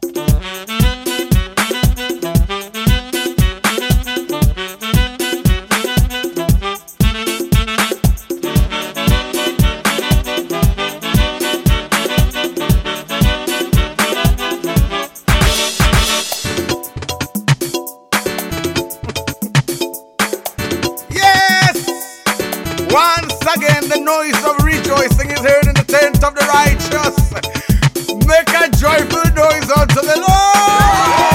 Once again, the noise of rejoicing is heard in the tent of the righteous. Make a joyful noise unto the Lord.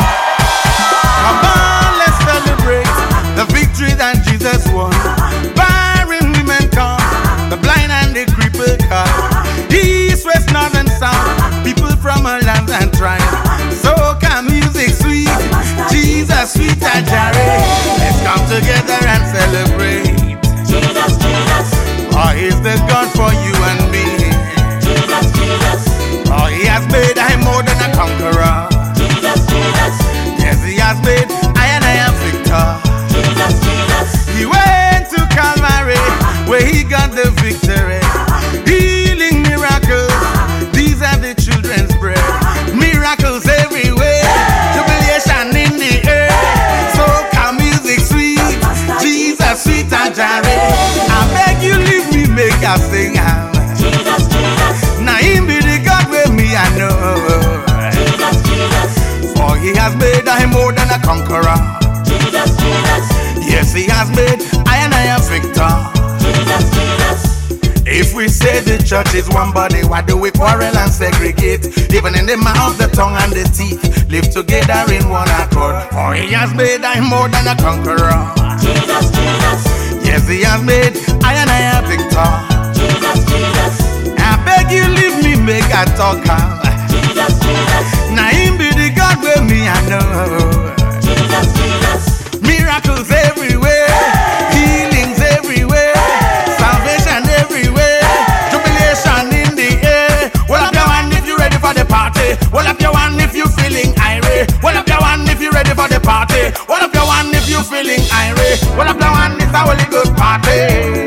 Come on, let's celebrate the victory that Jesus won. Barren women come, the blind and the crippled come. East, west, north and south, people from all lands and tribes. Soca music sweet, Jesus sweet and Jerry. Let's come together and celebrate. Jesus, Jesus. Oh, he's the God for you and me. Jesus, Jesus. Oh, he has made I more than a conqueror. Jesus, Jesus. Yes, he has made I am victor. Jesus, Jesus. He went to Calvary where he got the victory. Healing miracles, these are the children's bread. Miracles everywhere, jubilation in the air. Soca music sweet, Jesus sweet and Jerry. I beg you leave me make a sing. Jesus, Jesus. Now him be the God with me I know. Jesus, Jesus. For he has made I more than a conqueror. Jesus, Jesus. Yes, he has made I am victor. Jesus, Jesus. If we say the church is one body, why do we quarrel and segregate? Even in the mouth, the tongue and the teeth, live together in one accord. For he has made I more than a conqueror. Jesus, Jesus. Yes, he has made I am victor. Jesus, Jesus. I beg you leave me make a talk. Jesus, Jesus. Now him be the God with me I know. Jesus, Jesus. Miracles everywhere, healings everywhere, salvation everywhere, jubilation in the air. Well up your hand if you're ready for the party. Well up your hand if you're feeling irate. Well up your hand if you're ready for the party. Well up your hand if you're feeling irate. Well up your hand, it's a really good party.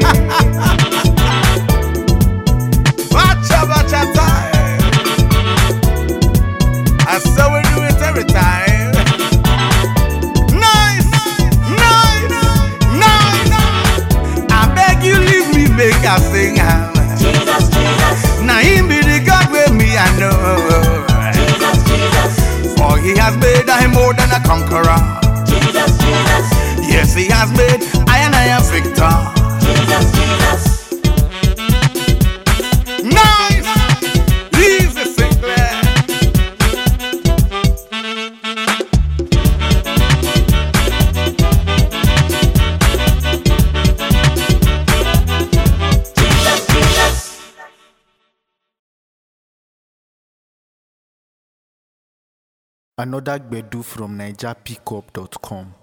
Watch a time. I saw we do it every time. Nice. I beg you leave me make a sing. Jesus, Jesus. Now him be the God with me I know. Jesus, Jesus. For he has made I more than a conqueror. Jesus, Jesus. Yes, he has made I am victor. Jesus, Jesus. Nice. Easy Sinclair. Jesus, Jesus. Another Gbedu from NigerPickup.com.